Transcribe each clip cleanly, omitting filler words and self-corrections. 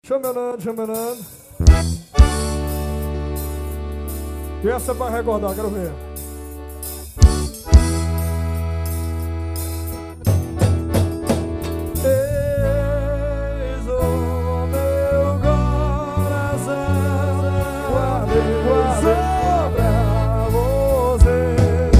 Chamelando. E essa é pra recordar, quero ver. Eis o meu coração, guardei só pra você.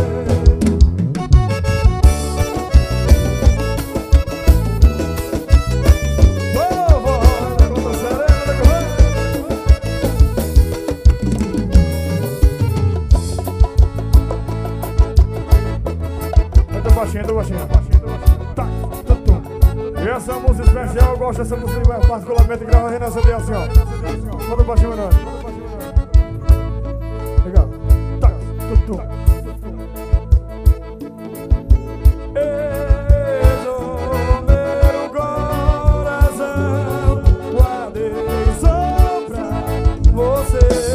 Tô baixinho. Tá, tutum. E essa música especial, eu gosto dessa música particularmente grava a Renascer de assim, ó. Manda baixinho, não. Legal. Tá, tutum. Eis o meu coração, guardei só pra você.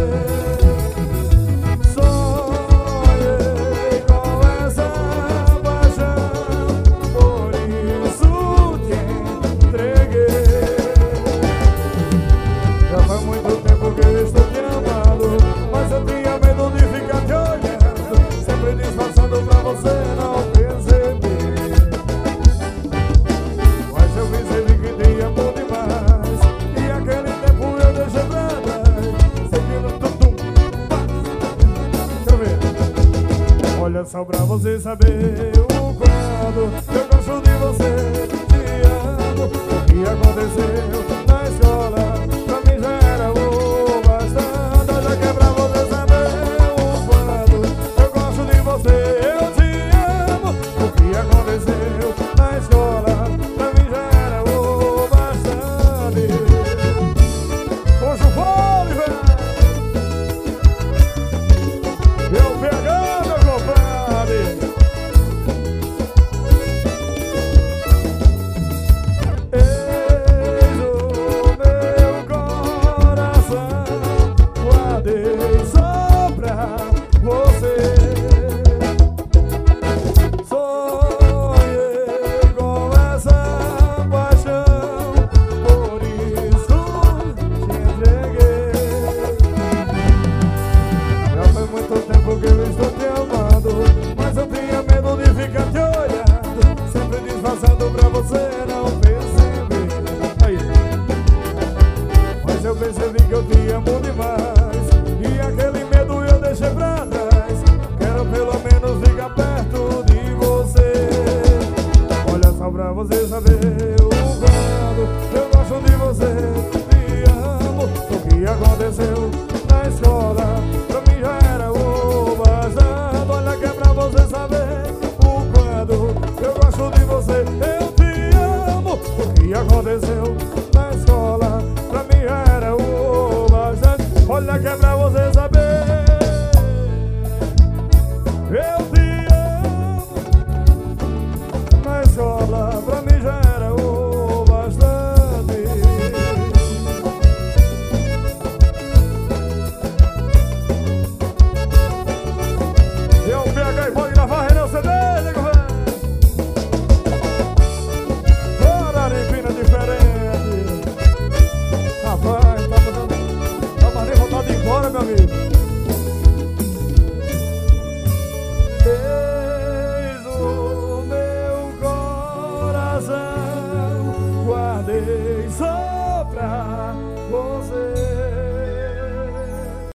Olha só pra você saber o quanto eu gosto de você, te amo. O que aconteceu na escola pra mim já era o bastante. Olha que é pra você saber o quanto eu gosto de você, eu te amo. O que aconteceu na escola pra mim já era o bastante. Puxa o fone, velho. Eu pegando, meu compadre. Eis o meu coração, guardei só pra você. Sonhei com essa paixão, por isso te entreguei. Já faz muito tempo que eu estou te amando, mas eu tinha medo de ficar te olhando, sempre disfarçando pra você não perceber. Aí. Mas eu percebi que eu te amo demais, e aquele medo eu deixei pra trás. Quero pelo menos ficar perto de você. Olha só pra você saber